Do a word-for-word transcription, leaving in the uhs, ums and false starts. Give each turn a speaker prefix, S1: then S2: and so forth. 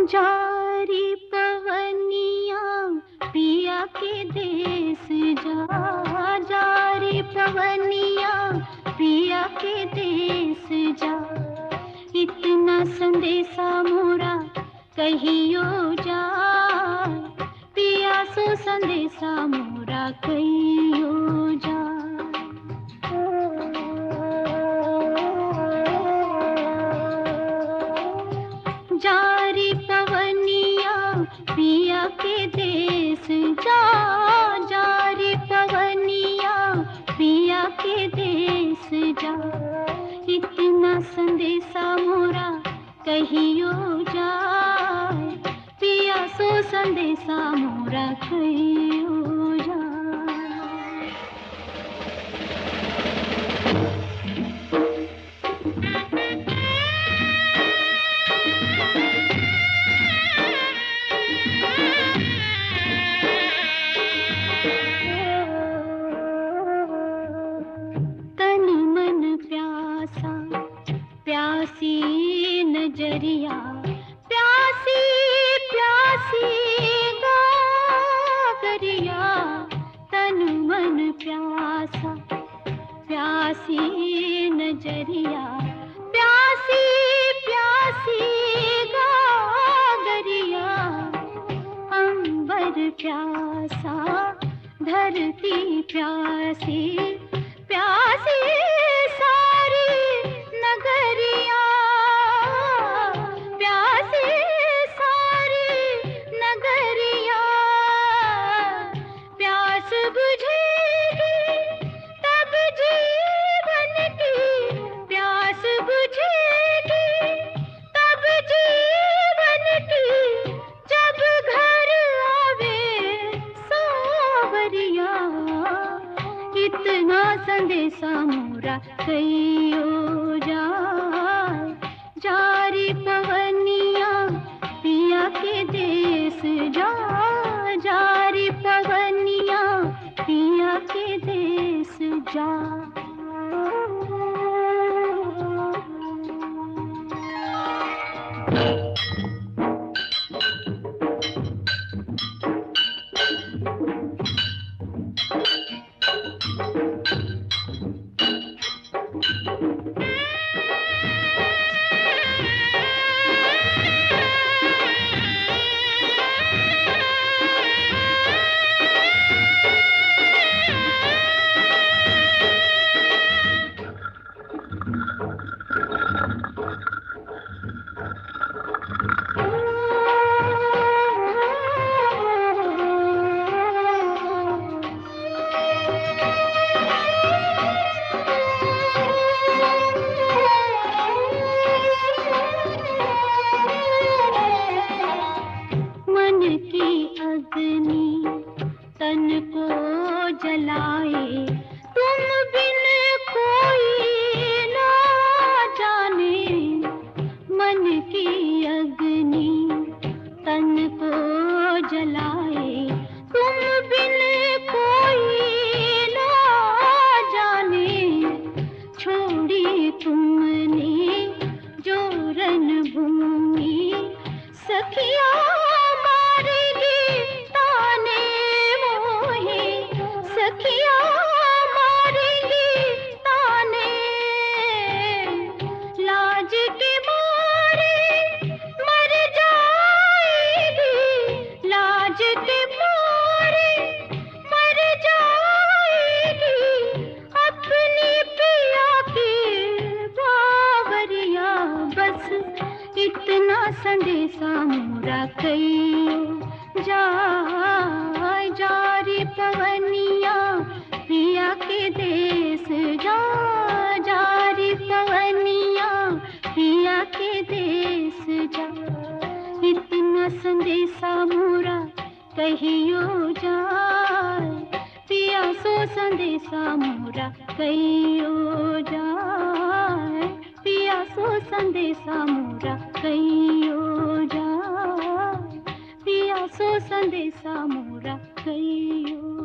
S1: जारी पवनिया पिया के देश जा, जारी पवनिया पिया के देश जा। इतना संदेशा मोरा कहियो जा, पिया सो संदेशा मोरा कहियो जा। जारी पवनिया पिया के देश जा, जारी पवनिया पिया के देश जा। इतना संदेशा मोरा कहियो जा, पिया सो संदेशा मोरा कहियो जा। प्यासी नजरिया प्यासी प्यासी गागरिया, तन मन प्यासा प्यासी नजरिया प्यासी प्यासी गागरिया। अंबर प्यासा धरती प्यासी प्यासी सारी नगरिया, प्यासी सारी नगरिया। प्यास बुझेगी तब जीवन की, प्यास बुझेगी तब जीवन की, जब घर आवे सावरिया। इतना संदेशा मोरा कहियो जा, जारी पवनिया पिया के देश जा, जारी पवनिया पिया के देश जा। तन को जलाए तुम बिन कोई ना जाने, मन की अग्नि तन को जलाए तुम बिन कोई ना जाने। छोड़ी तुमने जो रणभूमि सखिया संदेशा मोरा कहियो जा, जारी पवनिया पिया के देश जा, जारी पवनिया पिया के देश जा। इतना संदेशा मोरा कहियो जा, पिया सो संदेशा मोरा कहियो जा, पिया सो संदेशा मोरा कहियो जा, पिया सो संदेशा मोरा कहियो।